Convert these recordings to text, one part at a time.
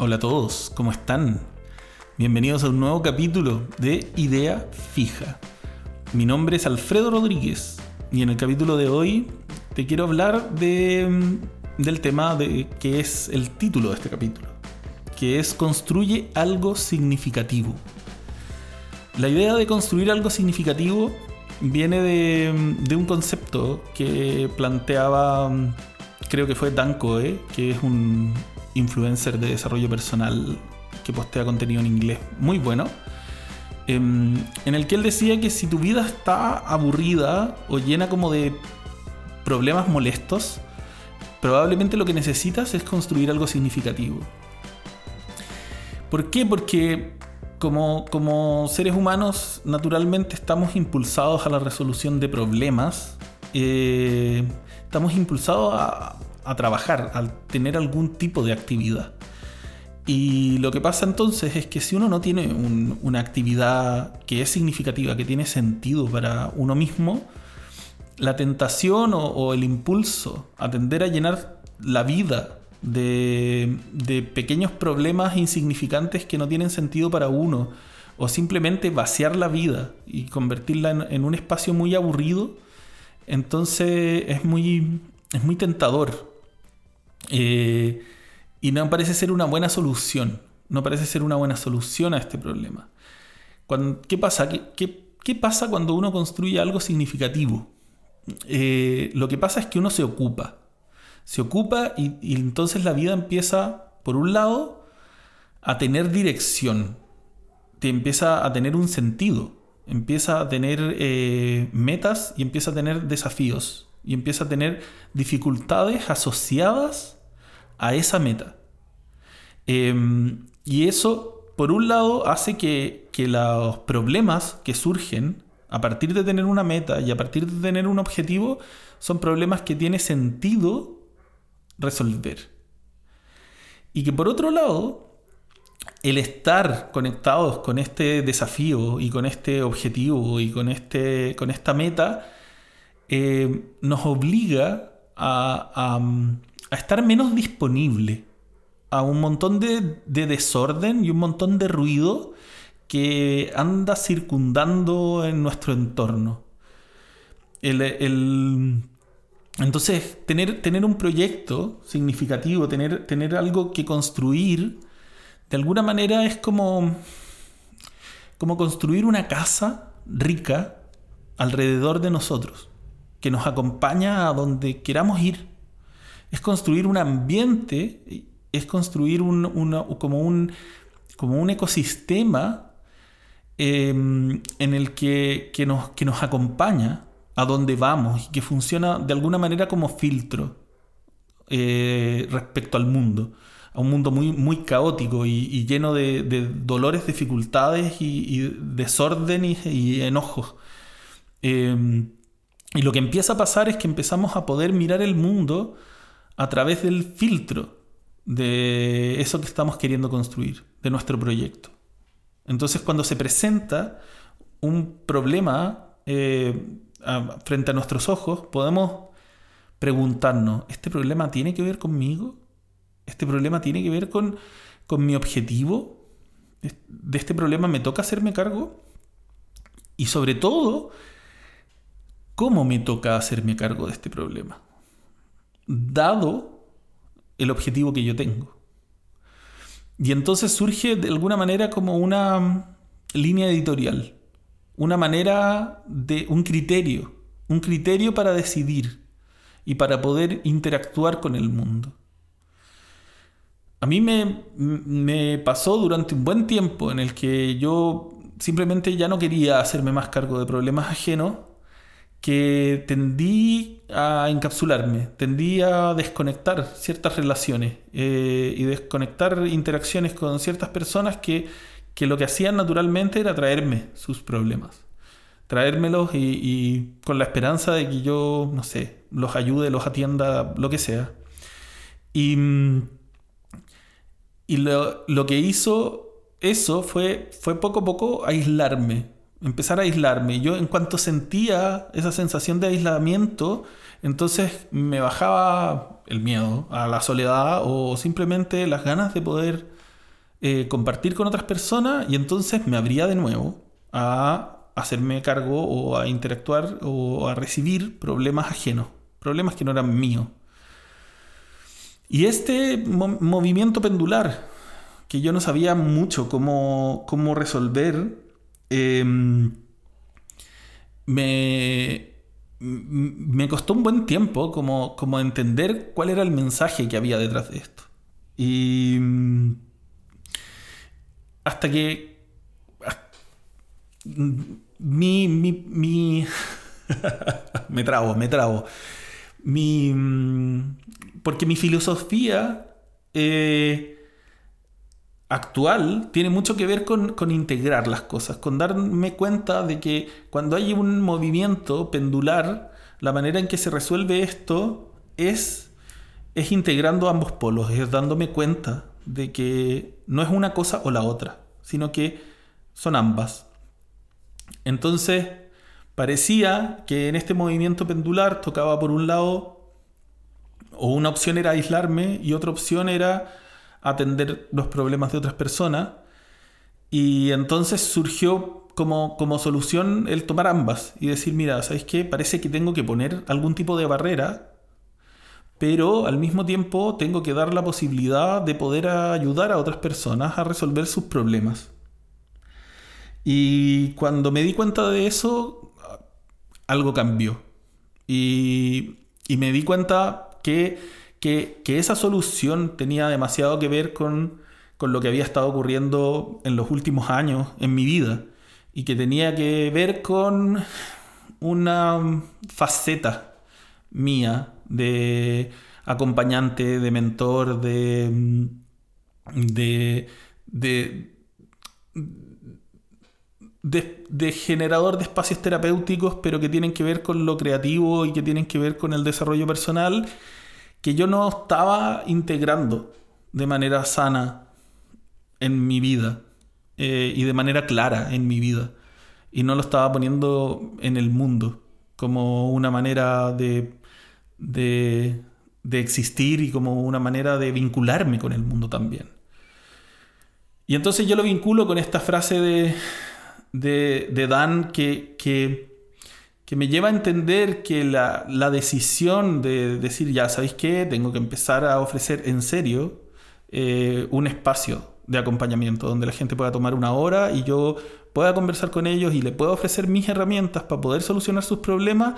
Hola a todos, ¿cómo están? Bienvenidos a un nuevo capítulo de Idea Fija. Mi nombre es Alfredo Rodríguez y en el capítulo de hoy te quiero hablar del tema que es el título de este capítulo, que es Construye algo significativo. La idea de construir algo significativo viene de un concepto que planteaba, creo que fue Dan Coe, que es un influencer de desarrollo personal que postea contenido en inglés muy bueno, en el que él decía que si tu vida está aburrida o llena como de problemas molestos, probablemente lo que necesitas es construir algo significativo. ¿Por qué? Porque como seres humanos naturalmente estamos impulsados a la resolución de problemas, estamos impulsados a trabajar, a tener algún tipo de actividad. Y lo que pasa entonces es que si uno no tiene una actividad que es significativa, que tiene sentido para uno mismo, la tentación o el impulso a tender a llenar la vida de pequeños problemas insignificantes que no tienen sentido para uno, o simplemente vaciar la vida y convertirla en un espacio muy aburrido, entonces es muy tentador. Y no parece ser una buena solución. No parece ser una buena solución a este problema. ¿Qué pasa? ¿Qué pasa cuando uno construye algo significativo? Lo que pasa es que uno se ocupa. Se ocupa y entonces la vida empieza, por un lado, a tener dirección. Te empieza a tener un sentido. Empieza a tener metas y empieza a tener desafíos. Y empieza a tener dificultades asociadas a esa meta. Y eso, por un lado, hace que los problemas que surgen a partir de tener una meta y a partir de tener un objetivo son problemas que tiene sentido resolver. Y que por otro lado, el estar conectados con este desafío y con este objetivo y con esta meta nos obliga a estar menos disponible a un montón de desorden y un montón de ruido que anda circundando en nuestro entorno. Entonces, tener un proyecto significativo, tener algo que construir, de alguna manera es como construir una casa rica alrededor de nosotros, que nos acompaña a donde queramos ir. Es construir un ambiente, es construir como un ecosistema en el que nos acompaña a donde vamos y que funciona de alguna manera como filtro respecto al mundo, a un mundo muy, muy caótico y lleno de dolores, dificultades y desorden y enojos. Y lo que empieza a pasar es que empezamos a poder mirar el mundo a través del filtro de eso que estamos queriendo construir, de nuestro proyecto. Entonces, cuando se presenta un problema frente a nuestros ojos, podemos preguntarnos, ¿este problema tiene que ver conmigo? ¿Este problema tiene que ver con mi objetivo? ¿De este problema me toca hacerme cargo? Y sobre todo, ¿cómo me toca hacerme cargo de este problema? Dado el objetivo que yo tengo. Y entonces surge de alguna manera como una línea editorial, una manera de un criterio para decidir y para poder interactuar con el mundo. A mí me pasó durante un buen tiempo en el que yo simplemente ya no quería hacerme más cargo de problemas ajenos, que tendí a encapsularme, tendí a desconectar ciertas relaciones y desconectar interacciones con ciertas personas que lo que hacían naturalmente era traerme sus problemas, traérmelos y con la esperanza de que yo, no sé, los ayude, los atienda, lo que sea. Y lo que hizo eso fue poco a poco empezar a aislarme. Yo, en cuanto sentía esa sensación de aislamiento, entonces me bajaba el miedo a la soledad o simplemente las ganas de poder compartir con otras personas y entonces me abría de nuevo a hacerme cargo o a interactuar o a recibir problemas ajenos, problemas que no eran míos. Y este movimiento pendular, que yo no sabía mucho cómo resolver, me costó un buen tiempo como entender cuál era el mensaje que había detrás de esto. Y hasta que mi me trabo. Porque mi filosofía actual tiene mucho que ver con integrar las cosas, con darme cuenta de que cuando hay un movimiento pendular, la manera en que se resuelve esto es integrando ambos polos, es dándome cuenta de que no es una cosa o la otra, sino que son ambas. Entonces, parecía que en este movimiento pendular tocaba por un lado, o una opción era aislarme y otra opción era atender los problemas de otras personas. Y entonces surgió como solución el tomar ambas y decir, mira, ¿sabes qué? Parece que tengo que poner algún tipo de barrera, pero al mismo tiempo tengo que dar la posibilidad de poder ayudar a otras personas a resolver sus problemas. Y cuando me di cuenta de eso, algo cambió. Y me di cuenta que esa solución tenía demasiado que ver con lo que había estado ocurriendo en los últimos años en mi vida. Y que tenía que ver con una faceta mía de acompañante, de mentor, de, de, de generador de espacios terapéuticos, pero que tienen que ver con lo creativo y que tienen que ver con el desarrollo personal, que yo no estaba integrando de manera sana en mi vida y de manera clara en mi vida. Y no lo estaba poniendo en el mundo como una manera de existir y como una manera de vincularme con el mundo también. Y entonces yo lo vinculo con esta frase de Dan que me lleva a entender que la decisión de decir, ya, ¿sabéis qué? Tengo que empezar a ofrecer en serio un espacio de acompañamiento donde la gente pueda tomar una hora y yo pueda conversar con ellos y le pueda ofrecer mis herramientas para poder solucionar sus problemas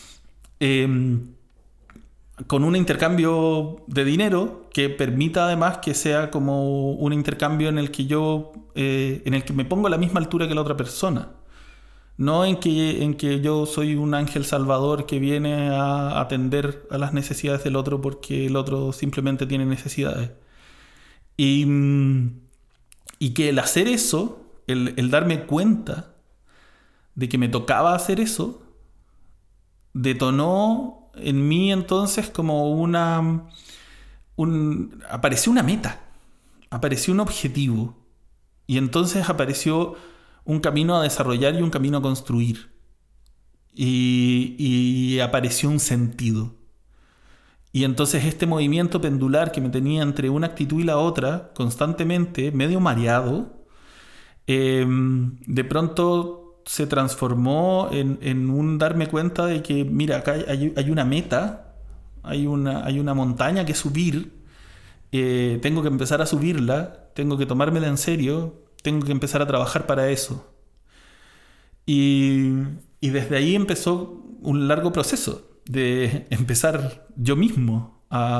con un intercambio de dinero que permita además que sea como un intercambio en el que yo en el que me pongo a la misma altura que la otra persona. No en que yo soy un ángel salvador que viene a atender a las necesidades del otro porque el otro simplemente tiene necesidades. Y que el hacer eso, el darme cuenta de que me tocaba hacer eso, detonó en mí entonces como apareció una meta, apareció un objetivo. Y entonces apareció un camino a desarrollar y un camino a construir. Y apareció un sentido. Y entonces este movimiento pendular que me tenía entre una actitud y la otra, constantemente, medio mareado, de pronto se transformó en un darme cuenta de que, mira, acá hay una meta, hay una montaña que subir, tengo que empezar a subirla, tengo que tomármela en serio, tengo que empezar a trabajar para eso. Y desde ahí empezó un largo proceso de empezar yo mismo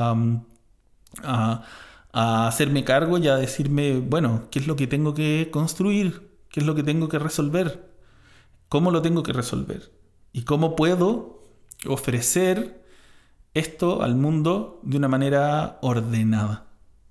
a hacerme cargo y a decirme, bueno, ¿qué es lo que tengo que construir? ¿Qué es lo que tengo que resolver? ¿Cómo lo tengo que resolver? ¿Y cómo puedo ofrecer esto al mundo de una manera ordenada?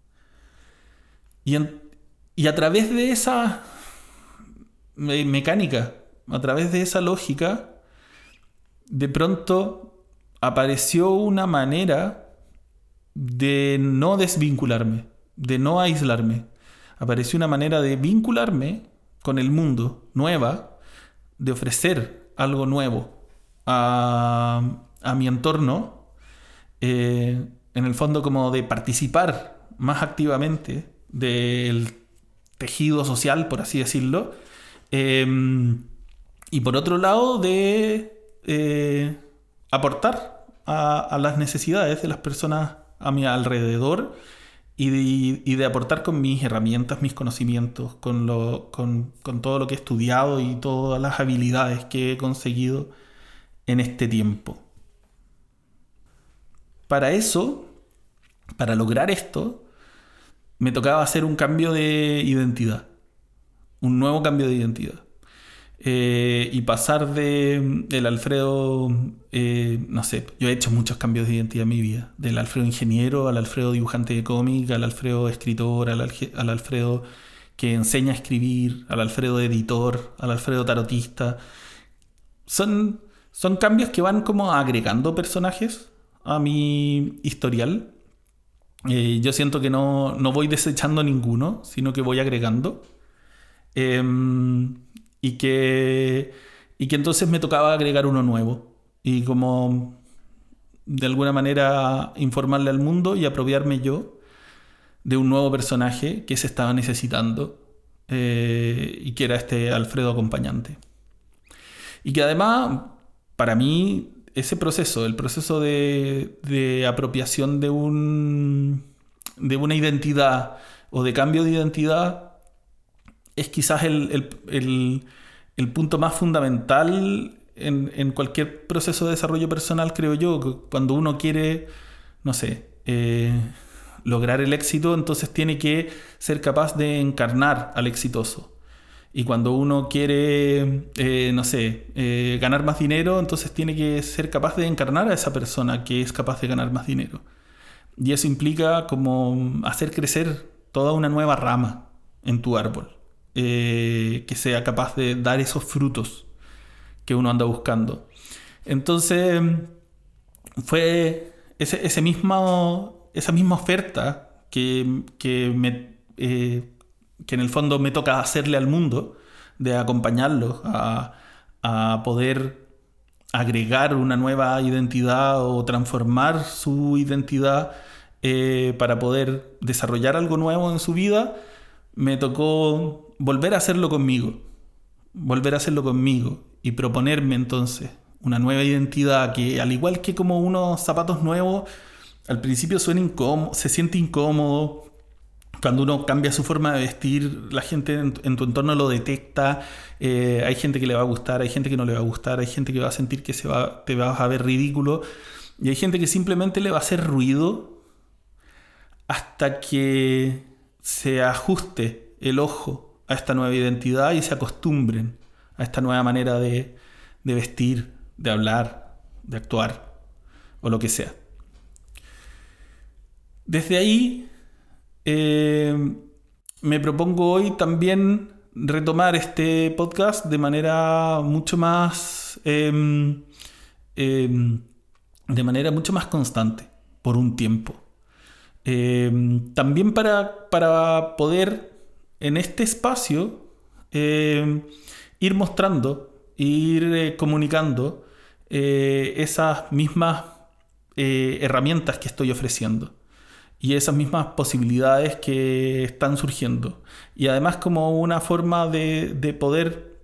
Y a través de esa mecánica, a través de esa lógica, de pronto apareció una manera de no desvincularme, de no aislarme. Apareció una manera de vincularme con el mundo, nueva, de ofrecer algo nuevo a mi entorno, en el fondo como de participar más activamente tejido social, por así decirlo. Y por otro lado, de aportar a las necesidades de las personas a mi alrededor y de aportar con mis herramientas, mis conocimientos, con todo lo que he estudiado y todas las habilidades que he conseguido en este tiempo. Para eso, para lograr esto, me tocaba hacer un cambio de identidad, un nuevo cambio de identidad. Y pasar del Alfredo, no sé, yo he hecho muchos cambios de identidad en mi vida, del Alfredo ingeniero al Alfredo dibujante de cómic, al Alfredo escritor, al Alfredo que enseña a escribir, al Alfredo editor, al Alfredo tarotista. Son cambios que van como agregando personajes a mi historial. Yo siento que no voy desechando ninguno, sino que voy agregando. Y que entonces me tocaba agregar uno nuevo. Y como de alguna manera informarle al mundo y apropiarme yo de un nuevo personaje que se estaba necesitando. Y que era este Alfredo acompañante. Y que además, para mí, ese proceso, el proceso de apropiación de una identidad o de cambio de identidad es quizás el punto más fundamental en cualquier proceso de desarrollo personal, creo yo. Cuando uno quiere, no sé, lograr el éxito, entonces tiene que ser capaz de encarnar al exitoso. Y cuando uno quiere, no sé, ganar más dinero, entonces tiene que ser capaz de encarnar a esa persona que es capaz de ganar más dinero. Y eso implica como hacer crecer toda una nueva rama en tu árbol, que sea capaz de dar esos frutos que uno anda buscando. Entonces, fue esa misma oferta que en el fondo me toca hacerle al mundo, de acompañarlos a poder agregar una nueva identidad o transformar su identidad para poder desarrollar algo nuevo en su vida. Me tocó volver a hacerlo conmigo y proponerme entonces una nueva identidad que, al igual que como unos zapatos nuevos, al principio suena incómodo, se siente incómodo. Cuando uno cambia su forma de vestir, la gente en tu entorno lo detecta. Hay gente que le va a gustar, hay gente que no le va a gustar, hay gente que va a sentir que te vas a ver ridículo, y hay gente que simplemente le va a hacer ruido hasta que se ajuste el ojo a esta nueva identidad y se acostumbren a esta nueva manera de vestir, de hablar, de actuar o lo que sea. Desde ahí me propongo hoy también retomar este podcast de manera mucho más constante por un tiempo. También para poder en este espacio ir mostrando, ir comunicando esas mismas herramientas que estoy ofreciendo y esas mismas posibilidades que están surgiendo, y además como una forma de poder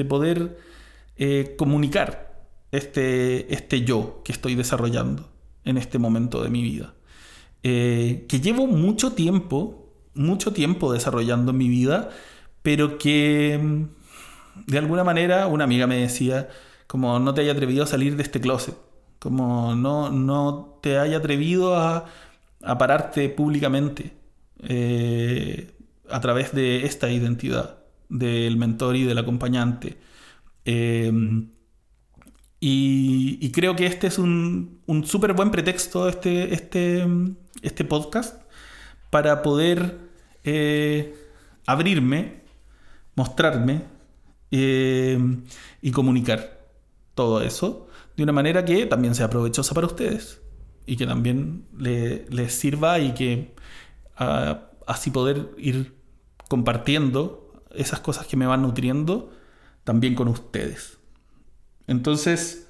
comunicar este yo que estoy desarrollando en este momento de mi vida, que llevo mucho tiempo desarrollando en mi vida, pero que de alguna manera una amiga me decía como: no te haya atrevido a salir de este closet, como no te haya atrevido a pararte públicamente a través de esta identidad del mentor y del acompañante. Y creo que este es un súper buen pretexto, este podcast, para poder abrirme, mostrarme y comunicar todo eso de una manera que también sea provechosa para ustedes y que también les sirva, y que así poder ir compartiendo esas cosas que me van nutriendo también con ustedes. Entonces,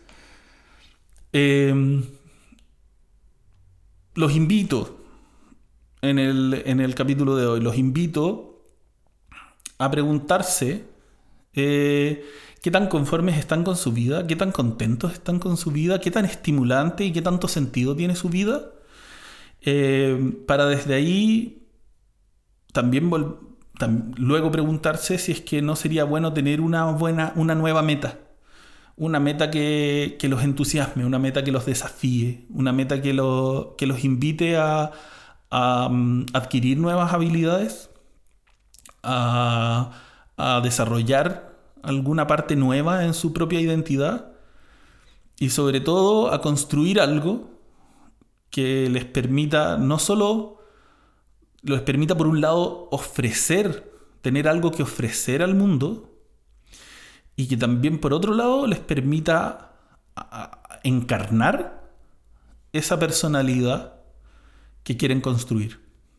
los invito en el capítulo de hoy, los invito a preguntarse qué tan conformes están con su vida, qué tan contentos están con su vida, qué tan estimulante y qué tanto sentido tiene su vida, para desde ahí también luego preguntarse si es que no sería bueno tener una nueva meta. Una meta que los entusiasme, una meta que los desafíe, una meta que los invite a adquirir nuevas habilidades, a desarrollar alguna parte nueva en su propia identidad y sobre todo a construir algo que les permita no solo les permita por un lado tener algo que ofrecer al mundo, y que también por otro lado les permita encarnar esa personalidad que quieren construir.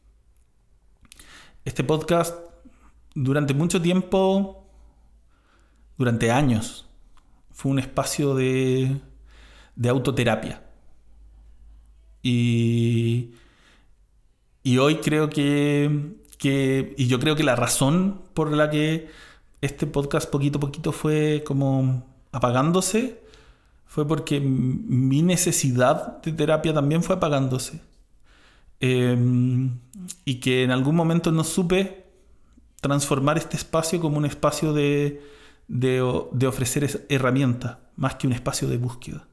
Este podcast durante mucho tiempo, durante años, fue un espacio de autoterapia. Y hoy creo y yo creo que la razón por la que este podcast poquito a poquito fue como apagándose fue porque mi necesidad de terapia también fue apagándose. Y que en algún momento no supe transformar este espacio como un espacio de ofrecer herramientas, más que un espacio de búsqueda.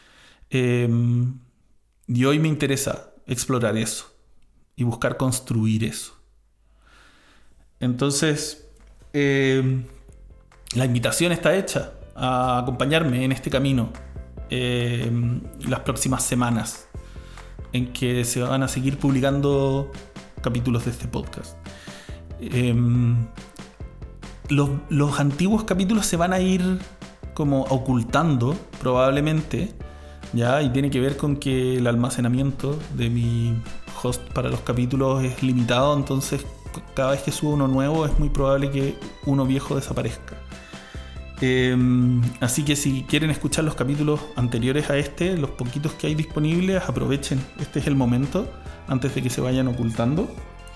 Y hoy me interesa explorar eso y buscar construir eso. Entonces, la invitación está hecha a acompañarme en este camino las próximas semanas, en que se van a seguir publicando capítulos de este podcast. Los antiguos capítulos se van a ir como ocultando probablemente, ¿ya? Y tiene que ver con que el almacenamiento de mi host para los capítulos es limitado, entonces cada vez que subo uno nuevo es muy probable que uno viejo desaparezca. Así que si quieren escuchar los capítulos anteriores a este, los poquitos que hay disponibles, aprovechen. Este es el momento antes de que se vayan ocultando.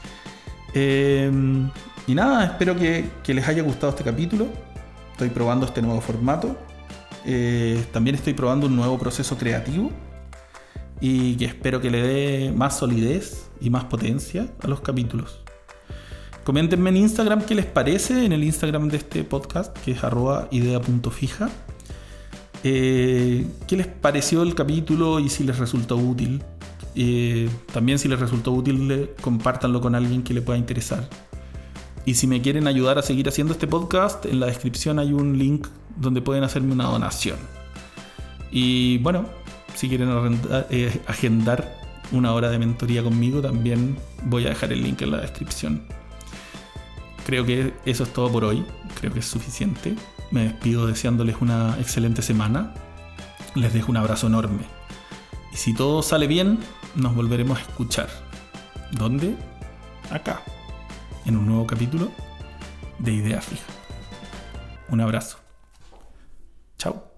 Y nada, espero que les haya gustado este capítulo. Estoy probando este nuevo formato. También estoy probando un nuevo proceso creativo y que espero que le dé más solidez y más potencia a los capítulos. Coméntenme en Instagram qué les parece, en el Instagram de este podcast, que es @idea.fija. ¿Qué les pareció el capítulo y si les resultó útil? También si les resultó útil, compártanlo con alguien que le pueda interesar. Y si me quieren ayudar a seguir haciendo este podcast, en la descripción hay un link donde pueden hacerme una donación. Y bueno, si quieren agendar una hora de mentoría conmigo, también voy a dejar el link en la descripción. Creo que eso es todo por hoy. Creo que es suficiente. Me despido deseándoles una excelente semana. Les dejo un abrazo enorme. Y si todo sale bien, nos volveremos a escuchar. ¿Dónde? Acá, en un nuevo capítulo de Idea Fija. Un abrazo. Chao.